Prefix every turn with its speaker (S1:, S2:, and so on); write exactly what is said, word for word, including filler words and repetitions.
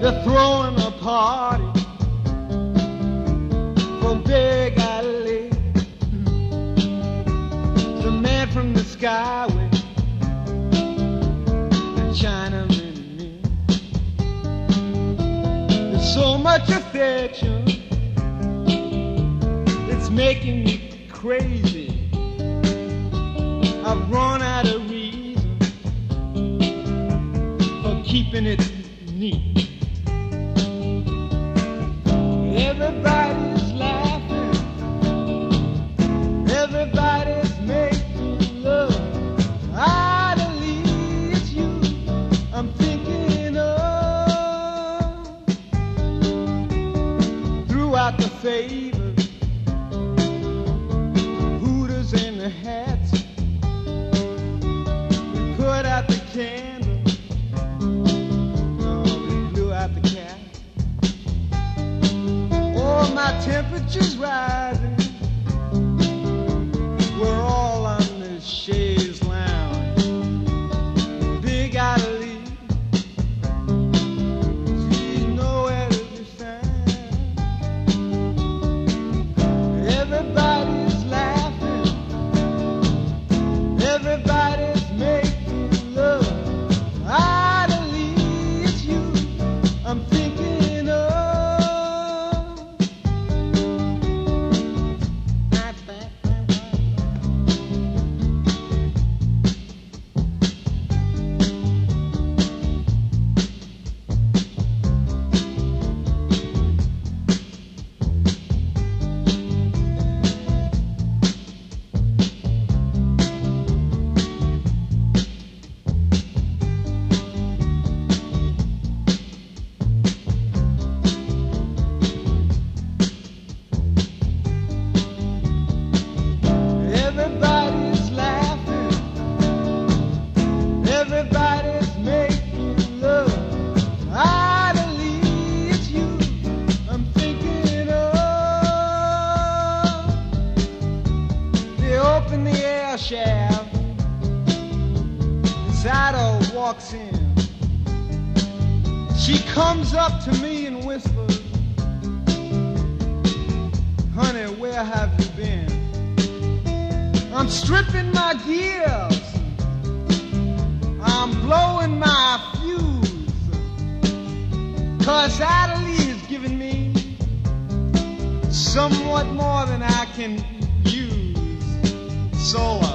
S1: They're throwing a party from Big Alley. The man from the skyway, the Chinaman and me. There's so much affection, it's making me crazy. I've run out of reason for keeping it neat. Everybody's laughing, everybody's making love. Idly it's you I'm thinking of. Throughout the favors, hooters and the hats, we put out the candle, oh, we blew out the cat. Oh, my temperature's rising. We're all on the chaise lounge. Big Alley, she's nowhere to be found. Everybody's laughing, everybody's making love. Idly it's you I'm thinking of. Everybody's laughing, everybody's making love. Idly it's you I'm thinking of. They open the air shaft, Zato walks in. She comes up to me and whispers, honey, where have you been? I'm stripping my gears, I'm blowing my fuse, 'cause Adderley is giving me somewhat more than I can use. So